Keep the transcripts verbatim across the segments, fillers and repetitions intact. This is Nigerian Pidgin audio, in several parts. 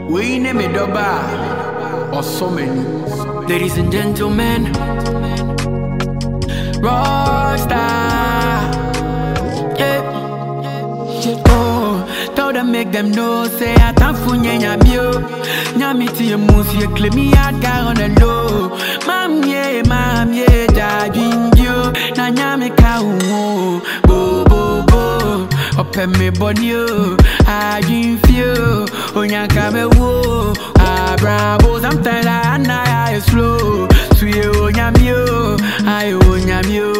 We name it Doba or so many. Ladies and gentlemen, Rockstar. Yeah. Oh, tell them make them know. Say I can't find you. Nyamiti musi claim me out on the low. Mam yeah, mam yeah, judging you. Na nyame ka wo, bo bo bo. Open me body, I dream feel. Onyanka me wo, ah bravo. Sometimes I na I slow. Sweet onyamio, I onyamio.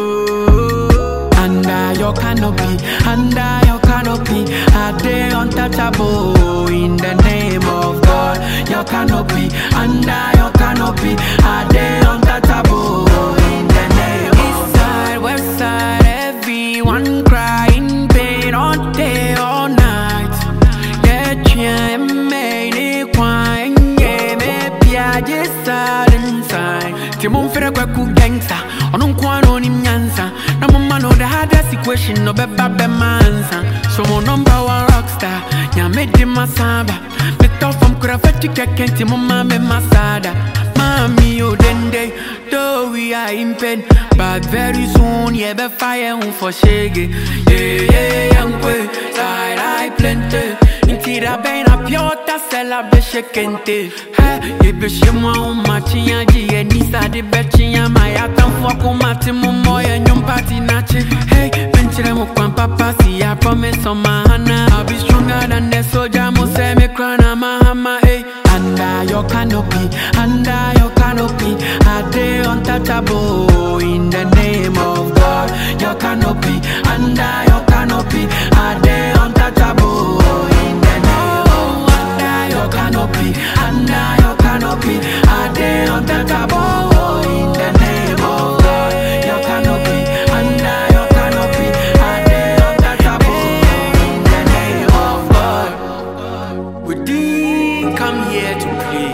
Under your canopy, under your canopy, I dey untouchable in the name of God. Your canopy, under your canopy, I dey untouchable in the name of God. East side, west side, everyone crying pain all day, all night. Get you made it quiet, yeah, maybe I just sat inside. Timon fere kwa ku gangsta, onon kwa no ni nyansa. Na mama no the hardest equation, no be babe mansa. So mo number one rockstar, nya me di masaba. Me tough from kura fetch kekenti, mama me masada. Mami o dende, though we are in pain, but very soon yeah be fire on for shege. Yeah yeah young boy, side I plenty. Intira ben a piota sella be shekente. Hey, ye be shemwa o machi anji ye nisa de bechi ya maya tan foko mati mo moya nyum party nachi. Hey, benchire mo kwan papa si I promise on my hana. I'll be stronger than the soldier mo say me krana mahama. Hey, under your canopy, under your canopy, I dey untouchable in the name of God. Your canopy, under your canopy, I dey untouchable in the name of God. Under your canopy, under your canopy, I dey untouchable in the name of God. Your canopy, under your canopy, I dey untouchable in the name of God. We didn't come here to play.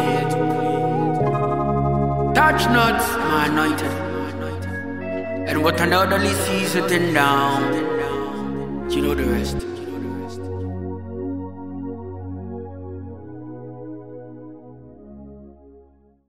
Touch not my anointed. And what an elderly sees sitting down, you know the rest.